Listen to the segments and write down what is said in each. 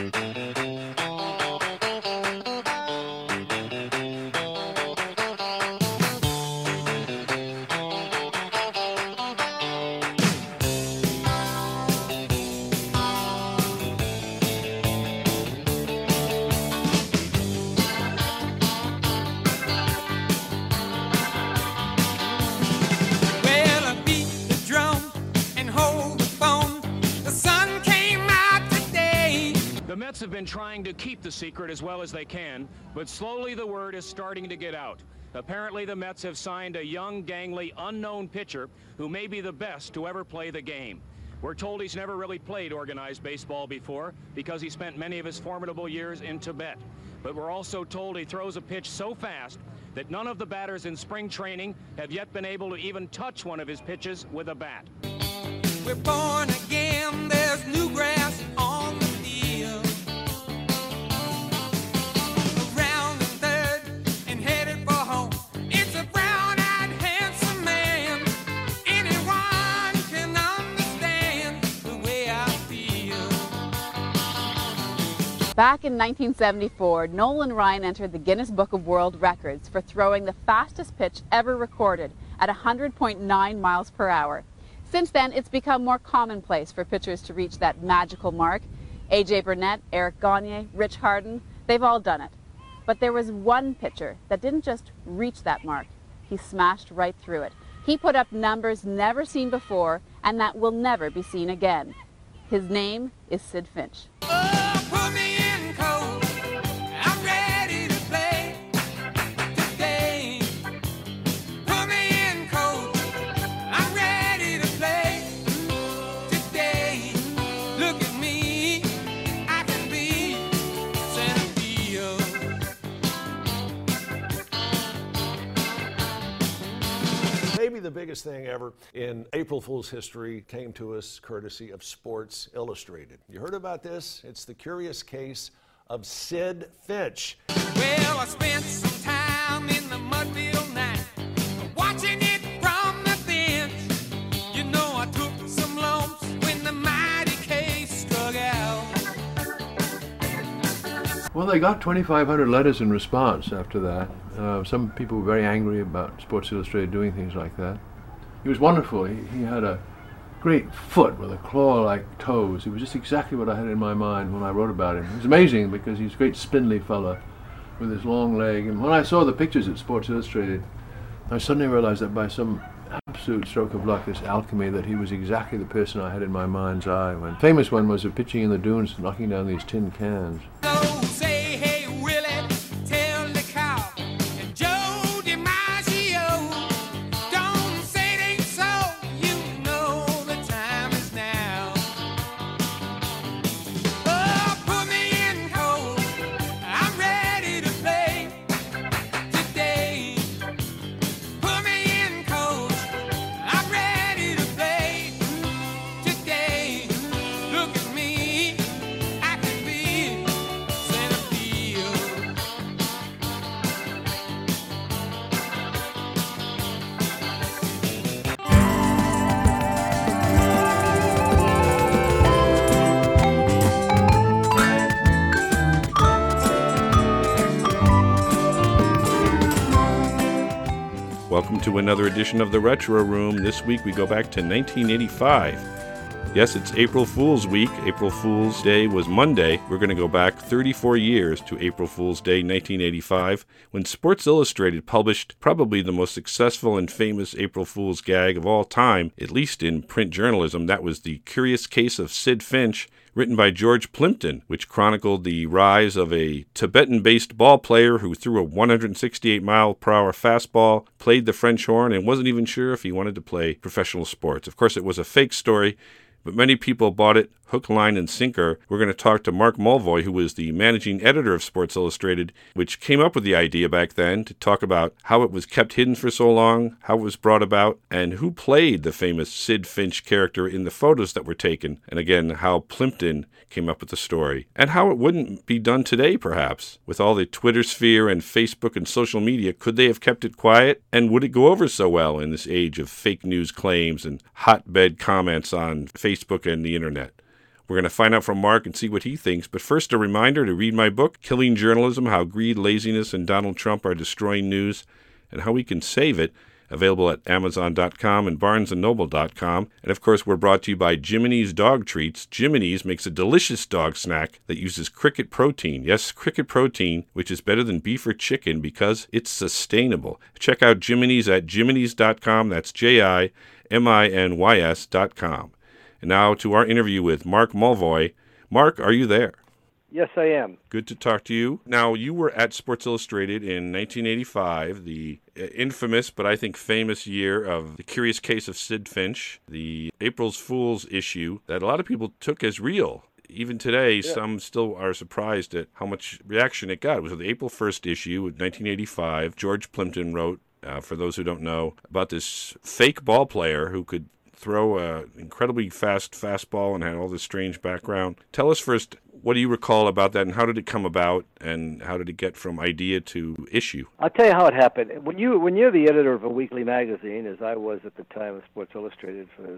The Mets have been trying to keep the secret as well as they can, but slowly the word is starting to get out. Apparently the Mets have signed a young, gangly, unknown pitcher who may be the best to ever play the game. We're told he's never really played organized baseball before because he spent many of his formidable years in Tibet. But we're also told he throws a pitch so fast that none of the batters in spring training have yet been able to even touch one of his pitches with a bat. We're born again, there's new grass on the field. Around the third and headed for home. It's a brown-eyed, handsome man. Anyone can understand the way I feel. Back in 1974, Nolan Ryan entered the Guinness Book of World Records for throwing the fastest pitch ever recorded at 100.9 miles per hour. Since then, it's become more commonplace for pitchers to reach that magical mark. A.J. Burnett, Eric Gagne, Rich Harden, they've all done it. But there was one pitcher that didn't just reach that mark. He smashed right through it. He put up numbers never seen before and that will never be seen again. His name is Sid Finch. Oh, put me in cold. I'm ready to play today. Put me in cold. I'm ready to play today. Look at me. I can be center field. Maybe the biggest thing ever in April Fool's history came to us courtesy of Sports Illustrated. You heard about this? It's the curious case of Sid Finch. Well, I spent some time in the Mudville night, watching it from the bench. You know, I took some lumps when the mighty case struck out. Well, they got 2,500 letters in response after that. Some people were very angry about Sports Illustrated doing things like that. He was wonderful. He had a great foot with a claw-like toes. He was just exactly what I had in my mind when I wrote about him. It was amazing because he's a great spindly fella with his long leg. And when I saw the pictures at Sports Illustrated, I suddenly realized that by some absolute stroke of luck, this alchemy, that he was exactly the person I had in my mind's eye. One famous one was of pitching in the dunes, knocking down these tin cans. So say, hey, Willie, tell the cow, and Joe DiMaggio, don't say it ain't so, you know the time is now. Oh, put me in cold, I'm ready to play today. Put me in cold, I'm ready to play today. Look at me, I can be center field. Welcome to another edition of the Retro Room. This week we go back to 1985. Yes, it's April Fool's Week. April Fool's Day was Monday. We're going to go back 34 years to April Fool's Day 1985, when Sports Illustrated published probably the most successful and famous April Fool's gag of all time, at least in print journalism. That was The Curious Case of Sid Finch, written by George Plimpton, which chronicled the rise of a Tibetan-based ball player who threw a 168-mile-per-hour fastball, played the French horn, and wasn't even sure if he wanted to play professional sports. Of course, it was a fake story, but many people bought it hook, line, and sinker. We're going to talk to Mark Mulvoy, who was the managing editor of Sports Illustrated, which came up with the idea back then to talk about how it was kept hidden for so long, how it was brought about, and who played the famous Sid Finch character in the photos that were taken, and again, how Plimpton came up with the story, and how it wouldn't be done today, perhaps. With all the Twitter sphere and Facebook and social media, could they have kept it quiet? And would it go over so well in this age of fake news claims and hotbed comments on Facebook and the internet? We're going to find out from Mark and see what he thinks. But first, a reminder to read my book, Killing Journalism, How Greed, Laziness, and Donald Trump Are Destroying News and How We Can Save It. Available at Amazon.com and BarnesandNoble.com. And of course, we're brought to you by Jiminy's Dog Treats. Jiminy's makes a delicious dog snack that uses cricket protein. Yes, cricket protein, which is better than beef or chicken because it's sustainable. Check out Jiminy's at Jiminys.com. That's JIMINYS.com. And now to our interview with Mark Mulvoy. Mark, are you there? Yes, I am. Good to talk to you. Now, you were at Sports Illustrated in 1985, the infamous but I think famous year of The Curious Case of Sid Finch, the April Fool's issue that a lot of people took as real. Even today, some still are surprised at how much reaction it got. It was the April 1st issue of 1985. George Plimpton wrote, for those who don't know, about this fake ball player who could throw an incredibly fast fastball and had all this strange background. Tell us first, what do you recall about that, and how did it come about, and how did it get from idea to issue? I'll tell you how it happened. When you're the editor of a weekly magazine, as I was at the time of Sports Illustrated, it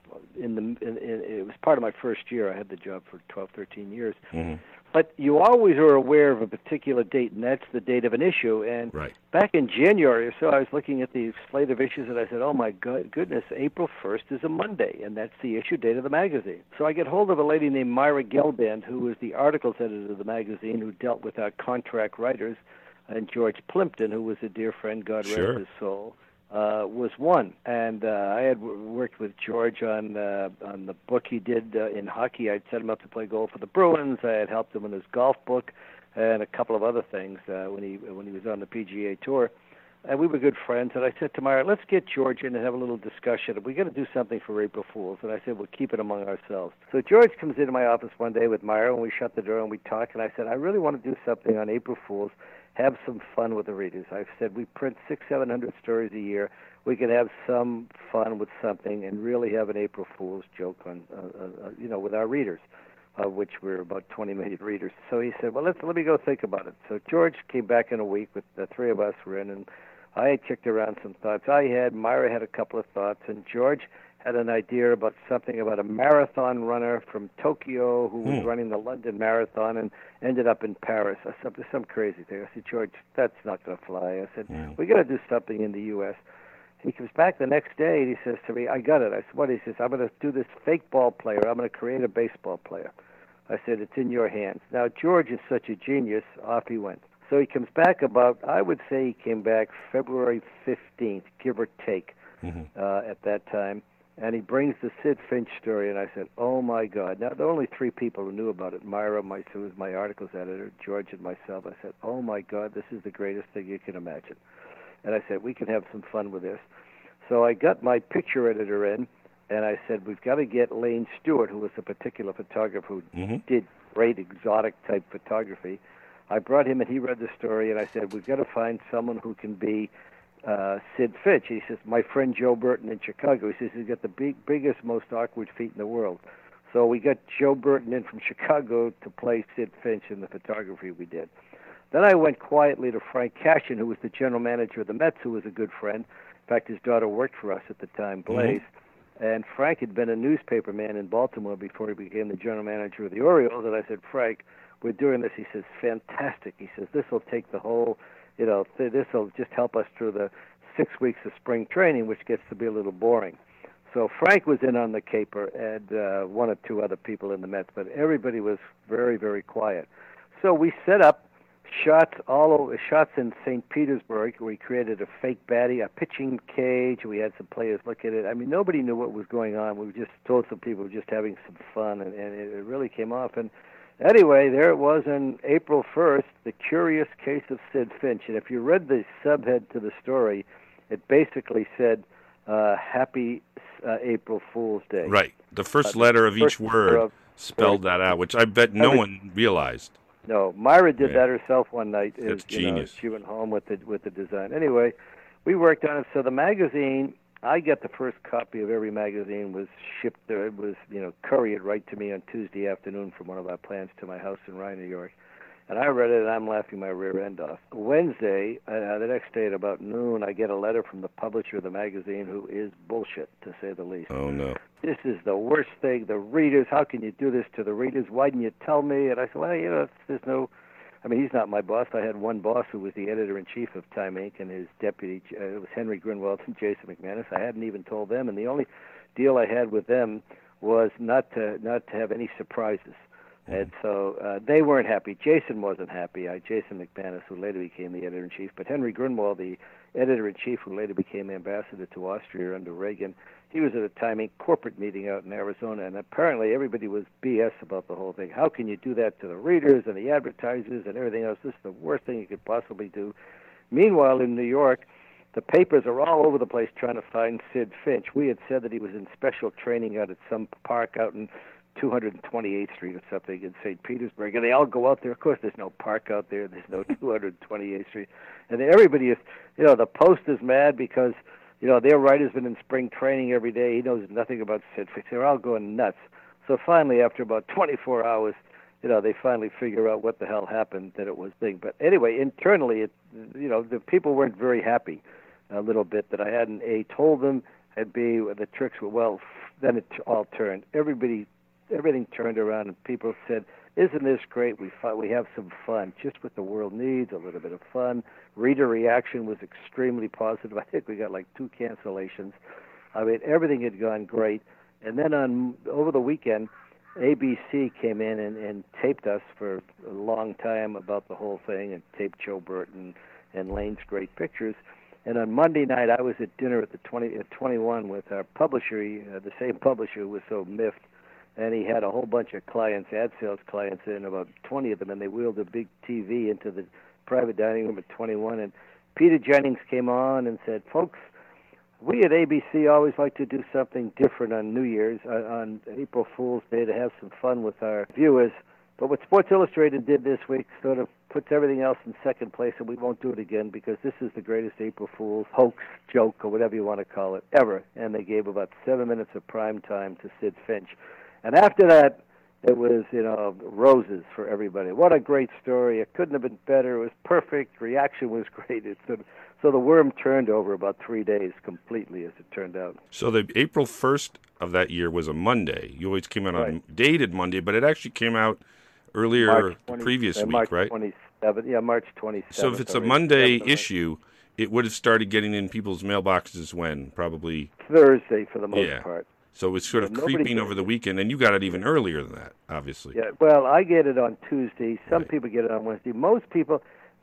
was part of my first year. I had the job for 12, 13 years. Mm-hmm. But you always are aware of a particular date, and that's the date of an issue. And back in January or so, I was looking at the slate of issues, and I said, oh, my goodness, April 1st is a Monday, and that's the issue date of the magazine. So I get hold of a lady named Myra Gelband, who was the articles editor of the magazine, who dealt with our contract writers, and George Plimpton, who was a dear friend, God rest his soul. Was one, and I had worked with George on the book he did in hockey. I'd set him up to play golf for the Bruins. I had helped him in his golf book, and a couple of other things when he was on the PGA Tour. And we were good friends. And I said to Myra, let's get George in and have a little discussion. We got to do something for April Fools. And I said, we'll keep it among ourselves. So George comes into my office one day with Myra, and we shut the door and we talk. And I said, I really want to do something on April Fools. Have some fun with the readers. I've said we print 600-700 stories a year. We could have some fun with something and really have an April Fool's joke on, with our readers, which we're about 20 million readers. So he said, well, let me go think about it. So George came back in a week with the three of us were in, and I had kicked around some thoughts. Myra had a couple of thoughts, and George had an idea about something about a marathon runner from Tokyo who was running the London Marathon and ended up in Paris. Some crazy thing. I said, George, that's not going to fly. I said, we got to do something in the U.S. He comes back the next day and he says to me, I got it. I said, what? He says, I'm going to do this fake ball player. I'm going to create a baseball player. I said, it's in your hands. Now, George is such a genius. Off he went. So he comes back I would say he came back February 15th, give or take, at that time. And he brings the Sid Finch story, and I said, oh, my God. Now, there were only three people who knew about it. Myra, who was my articles editor, George, and myself. I said, oh, my God, this is the greatest thing you can imagine. And I said, we can have some fun with this. So I got my picture editor in, and I said, we've got to get Lane Stewart, who was a particular photographer who did great exotic-type photography. I brought him, and he read the story, and I said, we've got to find someone who can be Sid Finch. He says, my friend Joe Burton in Chicago. He says, he's got the biggest, most awkward feet in the world. So we got Joe Burton in from Chicago to play Sid Finch in the photography we did. Then I went quietly to Frank Cashin, who was the general manager of the Mets, who was a good friend. In fact, his daughter worked for us at the time, Blaze. And Frank had been a newspaper man in Baltimore before he became the general manager of the Orioles. And I said, Frank, we're doing this. He says, fantastic. He says, this will take the whole, this will just help us through the 6 weeks of spring training, which gets to be a little boring. So Frank was in on the caper, and one or two other people in the Mets, but everybody was very, very quiet. So we set up shots in St. Petersburg. We created a fake baddie, a pitching cage. We had some players look at it. I mean, nobody knew what was going on. We just told some people we were just having some fun, and it really came off. And anyway, there it was on April 1st, The Curious Case of Sid Finch. And if you read the subhead to the story, it basically said, Happy April Fool's Day. Right. The first letter of each word spelled that out, which I bet no one realized. No, Myra did that herself one night. That's genius. She went home with the design. Anyway, we worked on it. So the magazine, I got the first copy of every magazine, was shipped there. It was, couriered right to me on Tuesday afternoon from one of our plants to my house in Rye, New York. And I read it, and I'm laughing my rear end off. Wednesday, the next day at about noon, I get a letter from the publisher of the magazine, who is bullshit, to say the least. Oh, no. This is the worst thing. The readers, how can you do this to the readers? Why didn't you tell me? And I said, well, there's no... I mean, he's not my boss. I had one boss who was the editor-in-chief of Time Inc., and his deputy, it was Henry Grunwald and Jason McManus. I hadn't even told them, and the only deal I had with them was not to have any surprises. And so they weren't happy. Jason wasn't happy. Jason McManus, who later became the editor-in-chief, but Henry Grunwald, the editor-in-chief, who later became ambassador to Austria under Reagan, he was at a Time Inc. corporate meeting out in Arizona, and apparently everybody was BS about the whole thing. How can you do that to the readers and the advertisers and everything else? This is the worst thing you could possibly do. Meanwhile, in New York, the papers are all over the place trying to find Sid Finch. We had said that he was in special training out at some park out in 228th Street or something in St. Petersburg, and they all go out there. Of course, there's no park out there. There's no 228th Street. And everybody is, the Post is mad because, their writer's been in spring training every day. He knows nothing about Sid Finch. They're all going nuts. So finally, after about 24 hours, they finally figure out what the hell happened, that it was thing. But anyway, internally, the people weren't very happy a little bit that I hadn't, A, told them, and B, the tricks were, well, then it all turned. Everything turned around, and people said, isn't this great? We have some fun, just what the world needs, a little bit of fun. Reader reaction was extremely positive. I think we got like 2 cancellations. I mean, everything had gone great. And then over the weekend, ABC came in and taped us for a long time about the whole thing, and taped Joe Burton and Lane's great pictures. And on Monday night, I was at dinner at 21 with our publisher, the same publisher who was so miffed. And he had a whole bunch of clients, ad sales clients in, about 20 of them, and they wheeled a big TV into the private dining room at 21. And Peter Jennings came on and said, folks, we at ABC always like to do something different on New Year's, on April Fool's Day, to have some fun with our viewers. But what Sports Illustrated did this week sort of puts everything else in second place, and we won't do it again because this is the greatest April Fool's hoax, joke, or whatever you want to call it, ever. And they gave about 7 minutes of prime time to Sid Finch. And after that, it was, roses for everybody. What a great story. It couldn't have been better. It was perfect. Reaction was great. So the worm turned over about 3 days completely, as it turned out. So the April 1st of that year was a Monday. You always came out on dated Monday, but it actually came out earlier the previous week, March right? 27th. Yeah, March 27th. So if it's a Monday issue, it would have started getting in people's mailboxes when? Probably Thursday for the most part. So it's sort of creeping over the weekend, and you got it even earlier than that, obviously. Yeah, well, I get it on Tuesday. Some people get it on Wednesday. Most people,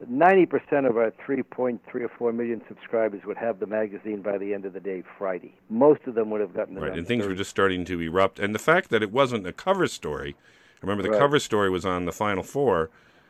90% of our 3.3 or 4 million subscribers would have the magazine by the end of the day, Friday. Most of them would have gotten it on and things Thursday. were just starting to erupt. And the fact that it wasn't a cover story, remember the cover story was on the Final Four,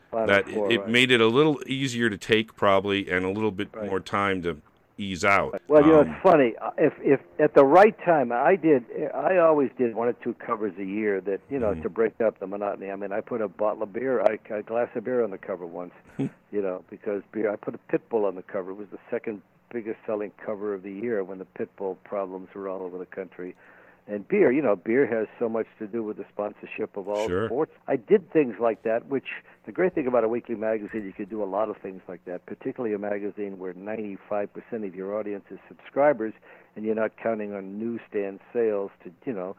it made it a little easier to take probably, and a little bit more time to ease out. Well, it's funny. If at the right time, I always did 1 or 2 covers a year that, to break up the monotony. I mean, I put a bottle of beer, a glass of beer on the cover once, because beer. I put a pit bull on the cover. It was the second biggest selling cover of the year when the pit bull problems were all over the country. And beer, beer has so much to do with the sponsorship of all sports. I did things like that, which the great thing about a weekly magazine, you could do a lot of things like that, particularly a magazine where 95% of your audience is subscribers, and you're not counting on newsstand sales to,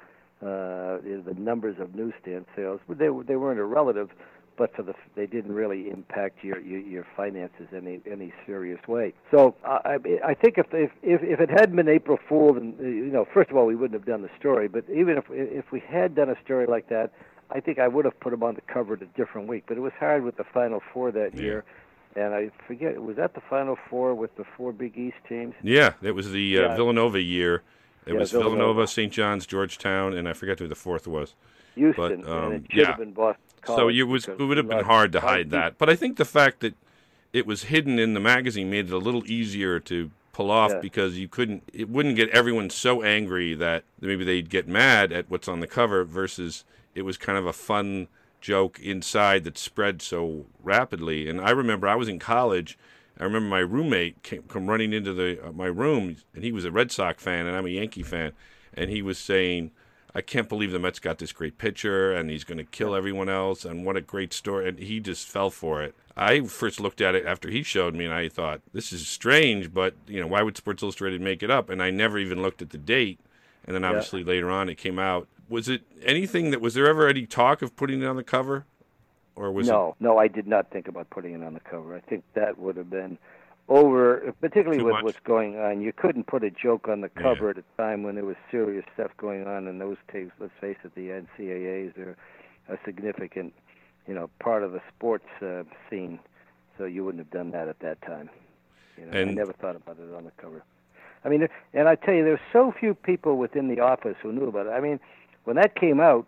the numbers of newsstand sales. They weren't irrelevant, but they didn't really impact your finances in any serious way. So I think if it hadn't been April Fool, then first of all we wouldn't have done the story. But even if we had done a story like that, I think I would have put them on the cover at a different week. But it was hard with the Final Four that year. And I forget, was that the Final Four with the 4 Big East teams? Yeah, that was the Villanova year. It was Villanova, St. John's, Georgetown, and I forget who the fourth was. Houston, and it should have been Boston College. So it would have been hard to hide that. But I think the fact that it was hidden in the magazine made it a little easier to pull off because it wouldn't get everyone so angry that maybe they'd get mad at what's on the cover versus it was kind of a fun joke inside that spread so rapidly. And I remember I was in college. I remember my roommate come running into my room, and he was a Red Sox fan, and I'm a Yankee fan, and he was saying, I can't believe the Mets got this great pitcher, and he's going to kill everyone else, and what a great story. And he just fell for it. I first looked at it after he showed me, and I thought, this is strange, but, why would Sports Illustrated make it up? And I never even looked at the date. And then obviously later on it came out. Was it anything was there ever any talk of putting it on the cover? Or was No, I did not think about putting it on the cover. I think that would have been over, particularly with what's going on. You couldn't put a joke on the cover at a time when there was serious stuff going on in those tapes. Let's face it, the NCAAs are a significant, part of the sports scene. So you wouldn't have done that at that time. I never thought about it on the cover. I mean, and I tell you, there's so few people within the office who knew about it. I mean, when that came out,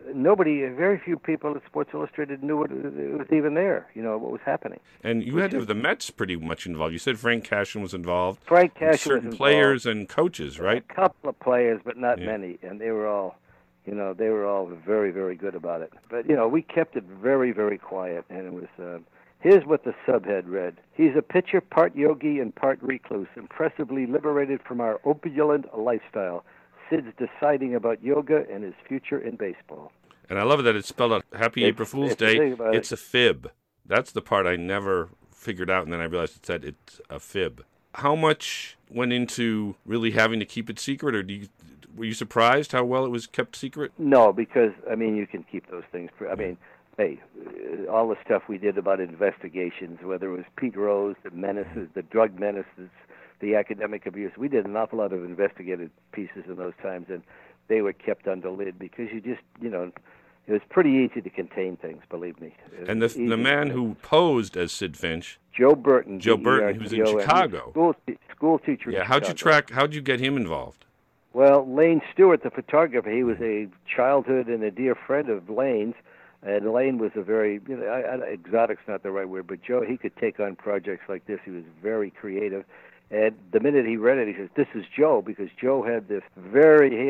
very few people at Sports Illustrated knew it was even there, what was happening. And you had to have the Mets pretty much involved. You said Frank Cashen was involved. Frank Cashen was certain involved. Players and coaches, right? A couple of players, but not many. And they were all, they were all very, very good about it. But, we kept it very, very quiet. And it was, here's what the subhead read. He's a pitcher, part yogi and part recluse, impressively liberated from our opulent lifestyle. Sid's deciding about yoga and his future in baseball. And I love it that it's spelled out Happy April Fool's Day. It's a fib. That's the part I never figured out, and then I realized it said it's a fib. How much went into really having to keep it secret, or were you surprised how well it was kept secret? No, because, you can keep those things. Hey, all the stuff we did about investigations, whether it was Pete Rose, the menaces, the drug menaces, the academic abuse. We did an awful lot of investigative pieces in those times, and they were kept under lid because you just, it was pretty easy to contain things, believe me. And the man who posed as Sid Finch, Joe Burton, who's in Chicago. School teacher. Yeah, how'd you get him involved? Well, Lane Stewart, the photographer, he was a childhood and a dear friend of Lane's. And Lane was a very, exotic's not the right word, but Joe, he could take on projects like this. He was very creative. And the minute he read it, he says, "This is Joe," because Joe had this he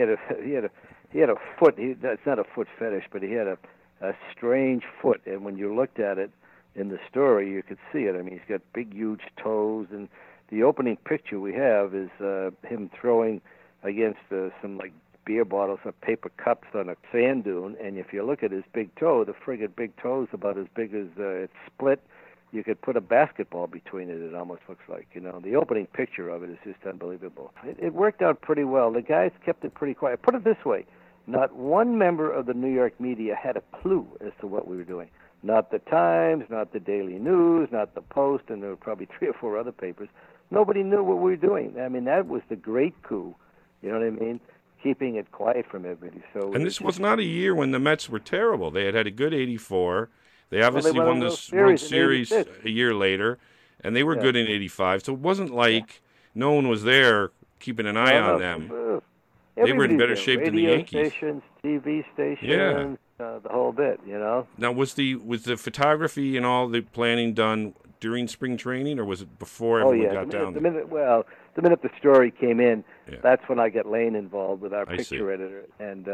had a foot. That's not a foot fetish, but he had a strange foot. And when you looked at it in the story, you could see it. I mean, he's got big, huge toes. And the opening picture we have is him throwing against some beer bottles or paper cups on a sand dune. And if you look at his big toe, the friggin' big toe's about as big as it's split. You could put a basketball between it, it almost looks like. The opening picture of it is just unbelievable. It worked out pretty well. The guys kept it pretty quiet. Put it this way, not one member of the New York media had a clue as to what we were doing. Not the Times, not the Daily News, not the Post, and there were probably 3 or 4 other papers. Nobody knew what we were doing. I mean, that was the great coup, you know what I mean? Keeping it quiet from everybody. And this was not a year when the Mets were terrible. They had a good 84. They obviously won the World Series a year later, and they were good in 85. So it wasn't like no one was there keeping an eye on them. They were in better shape than the Yankees. Radio stations, TV stations, the whole bit, Now, was the photography and all the planning done during spring training, or was it before everyone got down there? The minute the story came in, that's when I got Lane involved with our picture editor,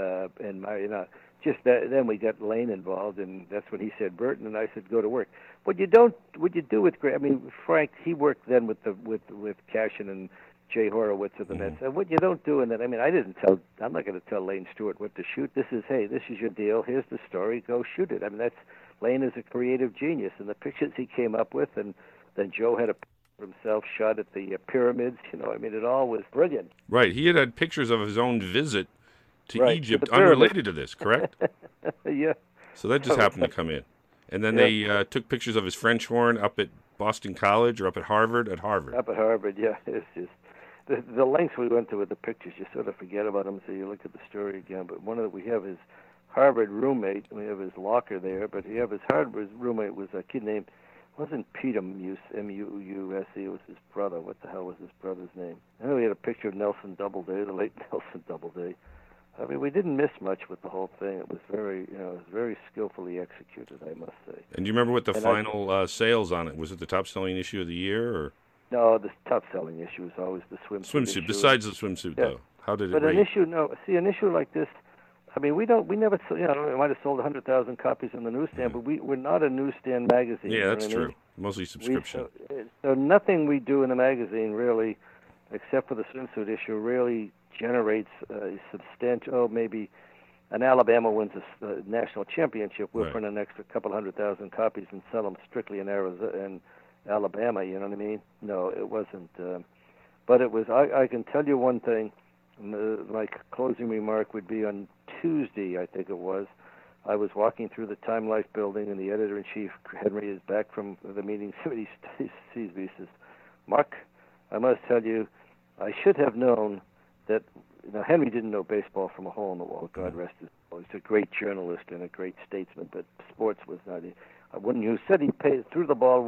and my, then we got Lane involved, and that's when he said Burton, and I said go to work. What you do with Frank, he worked then with Cashen and Jay Horowitz of the Mets. And what you don't do in that, I'm not going to tell Lane Stewart what to shoot. This is your deal. Here's the story. Go shoot it. Lane is a creative genius, and the pictures he came up with, and then Joe had a himself shot at the pyramids. It all was brilliant. Right. He had pictures of his own visit to Egypt unrelated to this, correct? Yeah. So that just happened to come in. And then they took pictures of his French horn up at Boston College or up at Harvard? At Harvard. Up at Harvard, yeah. It's just the lengths we went to with the pictures, you sort of forget about them, so you look at the story again. But we have his Harvard roommate. We have his locker there, but we have his Harvard roommate was a kid named, wasn't Pete M-U-U-S-E, it was his brother. What the hell was his brother's name? And we had a picture of Nelson Doubleday, the late Nelson Doubleday. We didn't miss much with the whole thing. It was very skillfully executed, I must say. And do you remember what the final sales on it? Was it the top-selling issue of the year, or? No, the top-selling issue was always the swimsuit issue. Besides the swimsuit, though, how did it rate? An issue like this, we never, we might have sold 100,000 copies in the newsstand, but we're not a newsstand magazine. Yeah, that's true. Mostly subscription. So nothing we do in the magazine really, except for the swimsuit issue, really generates a substantial, maybe and Alabama wins the national championship, we'll Right. print an extra couple 100,000 copies and sell them strictly in Arizona and Alabama. You know what I mean? No, it wasn't. But it was. I can tell you one thing. My closing remark would be on Tuesday, I think it was. I was walking through the Time Life building, and the editor-in-chief, Henry, is back from the meeting. He sees me. He says, "Mark, I must tell you, I should have known that." Now, Henry didn't know baseball from a hole in the wall. God rest his soul. He's a great journalist and a great statesman, but sports was not. When you said he threw the ball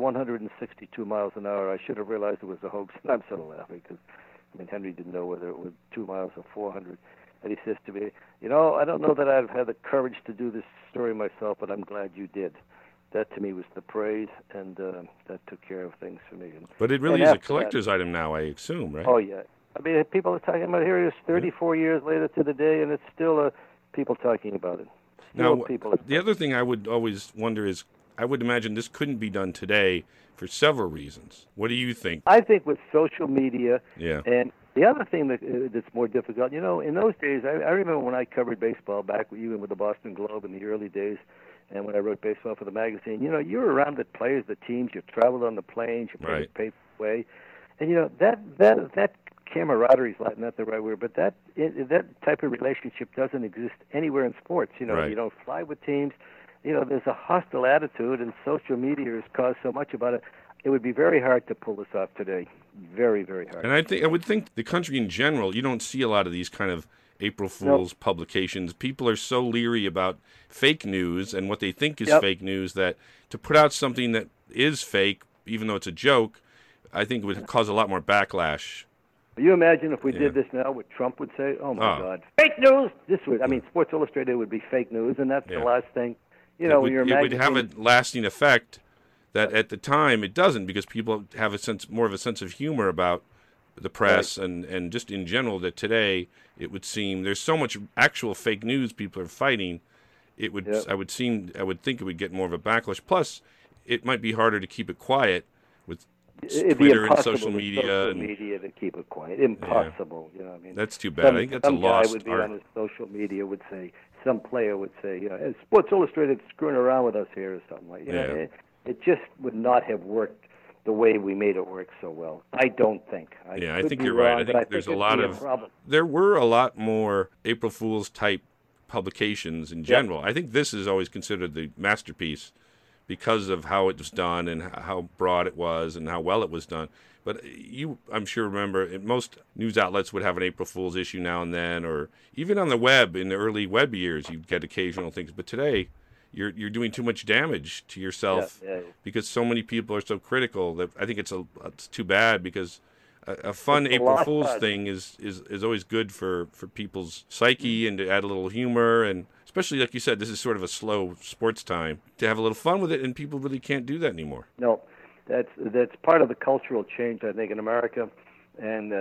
162 miles an hour, I should have realized it was a hoax. And I'm sort of laughing because, Henry didn't know whether it was 2 miles or 400. And he says to me, I don't know that I've had the courage to do this story myself, but I'm glad you did. That to me was the praise, and that took care of things for me. But it really is a collector's item now, I assume, right? Oh, yeah. People are talking about it. Here it is 34 years later to the day, and it's still people talking about it. Now, the other thing I would always wonder is, I would imagine this couldn't be done today for several reasons. What do you think? I think with social media, Yeah. And the other thing that's more difficult, in those days, I remember when I covered baseball back even with the Boston Globe in the early days, and when I wrote baseball for the magazine, you were around the players, the teams, you traveled on the planes, you put the paper away, and that camaraderie is not the right word, but that type of relationship doesn't exist anywhere in sports. You don't fly with teams. There's a hostile attitude, and social media has caused so much about it. It would be very hard to pull this off today. Very, very hard. And I would think the country in general, you don't see a lot of these kind of April Fool's publications. People are so leery about fake news and what they think is fake news that to put out something that is fake, even though it's a joke, I think it would cause a lot more backlash. You imagine if we did this now, what Trump would say? Oh, my God. Fake news! Sports Illustrated would be fake news, and that's the last thing. It would have a lasting effect that at the time it doesn't, because people have more of a sense of humor about the press and just in general, that today it would seem there's so much actual fake news people are fighting. It would I would think it would get more of a backlash. Plus, it might be harder to keep it quiet with Twitter and social media. To keep it quiet, impossible. Yeah. That's too bad. I think that's a lost guy would be art. on his social media would say, some player would say, Sports Illustrated screwing around with us here or something like that. It just would not have worked the way we made it work so well. I don't think. I think you're right. I think there's a lot of there were a lot more April Fool's type publications in general. I think this is always considered the masterpiece because of how it was done and how broad it was and how well it was done. But you, I'm sure, remember, most news outlets would have an April Fool's issue now and then, or even on the web in the early web years, you'd get occasional things. But today, you're doing too much damage to yourself because so many people are so critical that I think it's too bad, because a fun April Fool's thing is always good for people's psyche and to add a little humor, and especially, like you said, this is sort of a slow sports time, to have a little fun with it, and people really can't do that anymore. No, that's part of the cultural change, I think, in America, and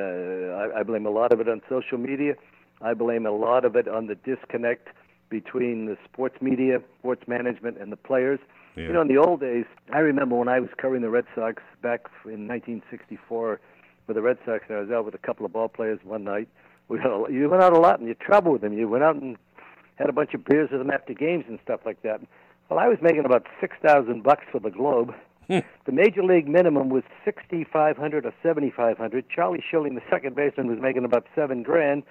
I blame a lot of it on social media. I blame a lot of it on the disconnect between the sports media, sports management, and the players. In the old days, I remember when I was covering the Red Sox back in 1964 with the Red Sox, and I was out with a couple of ball players one night. You went out a lot and you traveled with them. You went out and had a bunch of beers with them after games and stuff like that. Well, I was making about $6,000 for the Globe. The major league minimum was $6,500 or $7,500. Charlie Schilling, the second baseman, was making about $7,000.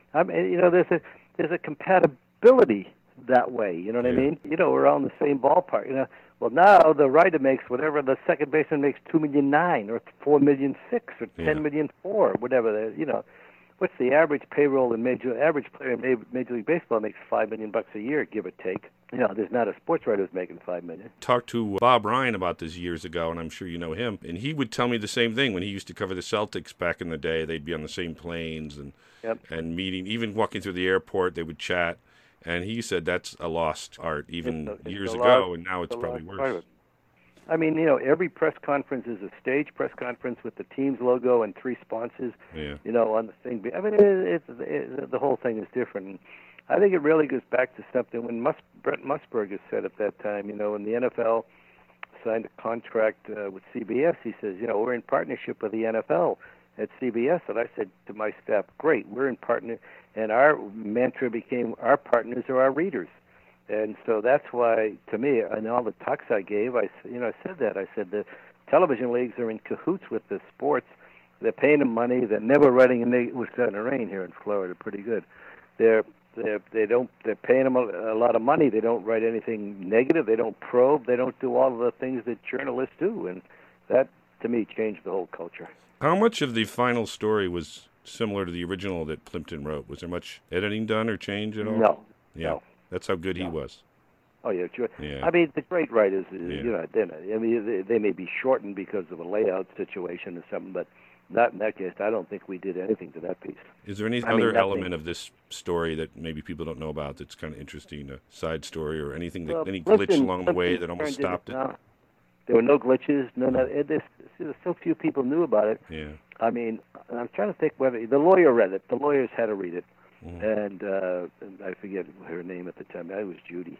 There's a compatibility that way. You know what I mean? We're all in the same ballpark. Well, now the writer makes whatever the second baseman makes, $2.9 million or $4.6 million or $10.4 million, whatever. What's the average payroll in average player in Major League Baseball makes $5 million a year, give or take. There's not a sports writer who's making $5 million. Talked to Bob Ryan about this years ago, and I'm sure you know him. And he would tell me the same thing when he used to cover the Celtics back in the day. They'd be on the same planes and meeting, even walking through the airport, they would chat. And he said that's a lost art, even years ago, and now it's probably worse. Every press conference is a stage press conference with the team's logo and 3 sponsors, on the thing. The whole thing is different. I think it really goes back to something when Brent Musburger said at that time, when the NFL signed a contract with CBS, he says, we're in partnership with the NFL. at CBS, and I said to my staff, great, we're in partner, and our mantra became our partners are our readers. And so that's why, to me, in all the talks I gave, I said that. I said the television leagues are in cahoots with the sports. They're paying them money. They're never writing, and it was starting to rain here in Florida pretty good. They're paying them a lot of money. They don't write anything negative. They don't probe. They don't do all of the things that journalists do, and that, to me, changed the whole culture. How much of the final story was similar to the original that Plimpton wrote? Was there much editing done or change at all? No. Yeah. No. That's how good he was. Oh, yeah, sure. Yeah. I mean, the great writers, they may be shortened because of a layout situation or something, but not in that case. I don't think we did anything to that piece. Is there any other element of this story that maybe people don't know about that's kind of interesting, a side story or anything, any glitch along the way that almost stopped it? No. There were no glitches. So few people knew about it. Yeah. I mean, I'm trying to think whether the lawyer read it. The lawyers had to read it. And I forget her name at the time. It was Judy.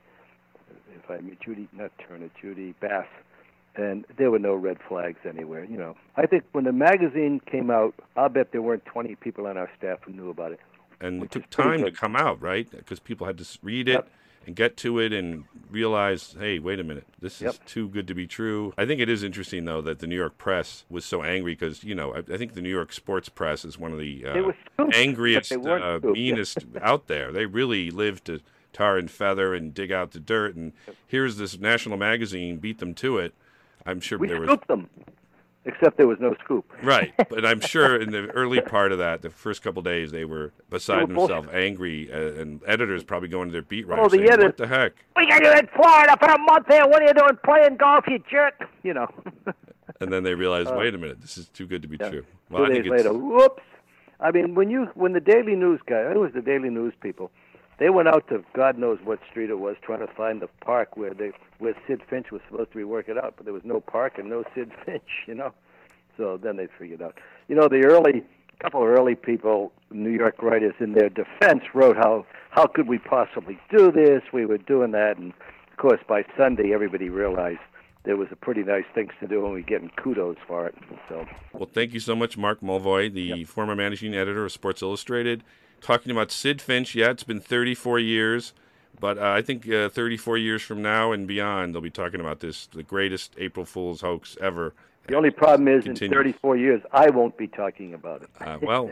Judy Bass. And there were no red flags anywhere, I think when the magazine came out, I'll bet there weren't 20 people on our staff who knew about it. And it took time to come out, right? Because people had to read it and get to it and realize, hey, wait a minute, this is too good to be true. I think it is interesting, though, that the New York press was so angry because, I think the New York sports press is one of the angriest, meanest out there. They really live to tar and feather and dig out the dirt. And here's this national magazine, beat them to it. I'm sure we scooped them, except there was no scoop. Right, but I'm sure in the early part of that, the first couple of days, they were beside themselves, angry, and editors probably going to their beat writers saying, what the heck? We got you in Florida for a month here. What are you doing playing golf, you jerk? And then they realized, wait a minute, this is too good to be true. Well, 2 days later, whoops. I mean, when the Daily News guy, it was the Daily News people, they went out to God knows what street it was trying to find the park where Sid Finch was supposed to be working out, but there was no park and no Sid Finch, So then they figured out. The couple of early people, New York writers, in their defense wrote how could we possibly do this? We were doing that, and of course by Sunday everybody realized there was a pretty nice things to do, and we're getting kudos for it. So. Well, thank you so much, Mark Mulvoy, the former managing editor of Sports Illustrated. Talking about Sid Finch, it's been 34 years, but I think 34 years from now and beyond, they'll be talking about this, the greatest April Fool's hoax ever. The only problem is, in 34 years, I won't be talking about it. Well,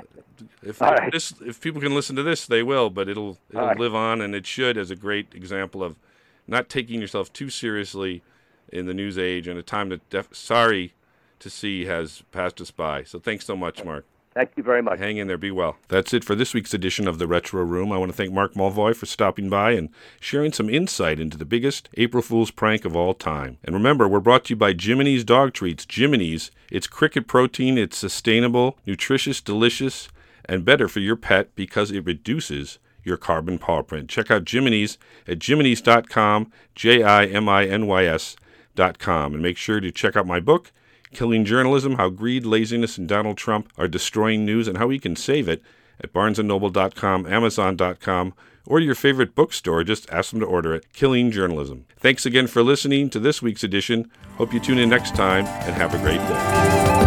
if people can listen to this, they will, but it'll live on, and it should, as a great example of not taking yourself too seriously in the news age and a time that, sorry to see, has passed us by. So thanks so much, Mark. Thank you very much. Hang in there. Be well. That's it for this week's edition of the Retro Room. I want to thank Mark Mulvoy for stopping by and sharing some insight into the biggest April Fool's prank of all time. And remember, we're brought to you by Jiminy's Dog Treats. Jiminy's, it's cricket protein, it's sustainable, nutritious, delicious, and better for your pet because it reduces your carbon paw print. Check out Jiminy's at jiminys.com, JIMINYS.com. And make sure to check out my book, Killing Journalism, How Greed, Laziness, and Donald Trump Are Destroying News and How We Can Save It, at barnesandnoble.com, amazon.com, or your favorite bookstore. Just ask them to order it. Killing Journalism. Thanks again for listening to this week's edition. Hope you tune in next time, and have a great day.